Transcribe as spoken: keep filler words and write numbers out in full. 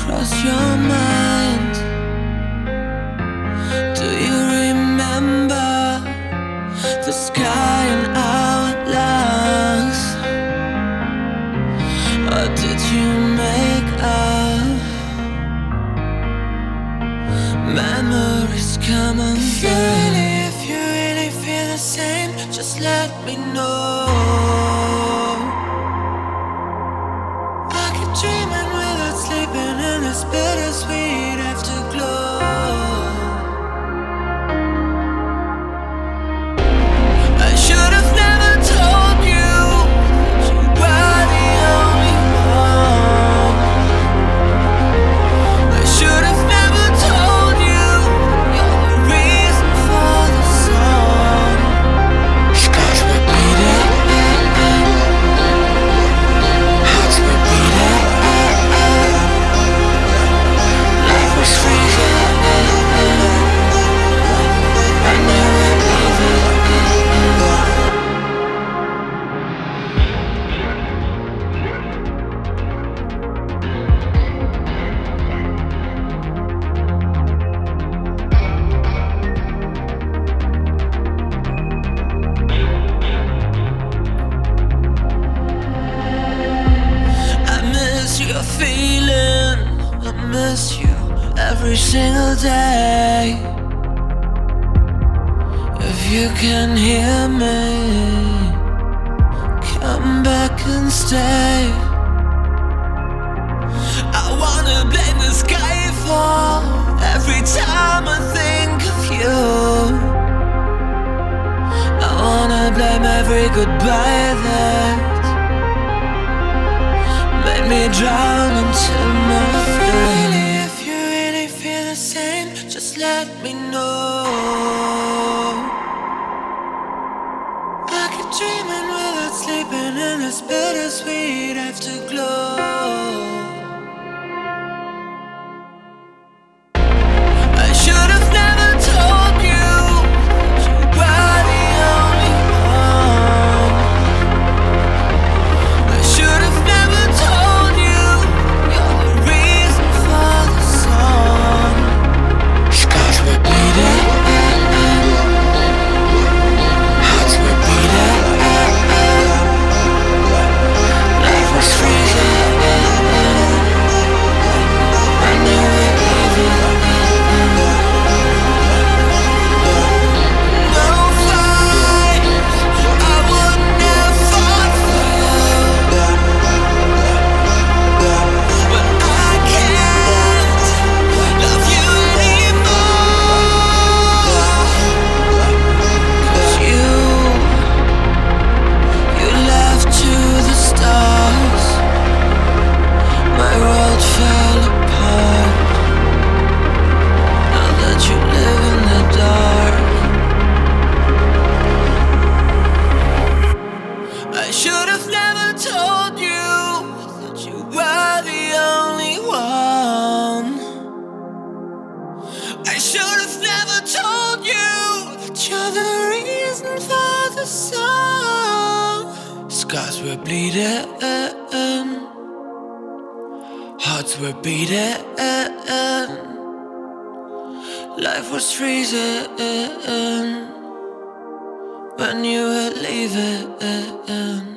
cross your mind? Do you remember the sky in our lungs? Or did you make up memories come and go? If you really, if you really feel the same, just let me know. I keep dreaming without sleeping in this bittersweet afterglow. I should have never told you that you were the only one. I should have never told you you're the reason for the song. Scars were bleeding, hearts were beating, life was freezing. I never leave it. I miss your feeling, I miss you every single day. If you can hear me, come back and stay. I wanna blame the sky for every time I think of you. I wanna blame every goodbye that made me drown into my feelings. If you really feel the same, just let me know. I keep dreaming without sleeping in this bittersweet afterglow. I should have never told you that you were the only one. I should have never told you you're the reason for the song. Scars were bleeding, hearts were beating, life was freezing. I never leave it. No fight, I wouldn't have fought for you, but I can't love you anymore. 'Cause you, you left to the stars. My world fell apart. Now that you live in the dark, I should have never told you that you were the only one. I should have never told you that you're the reason for the song. Scars were bleeding, hearts were beating, life was freezing when you were leaving.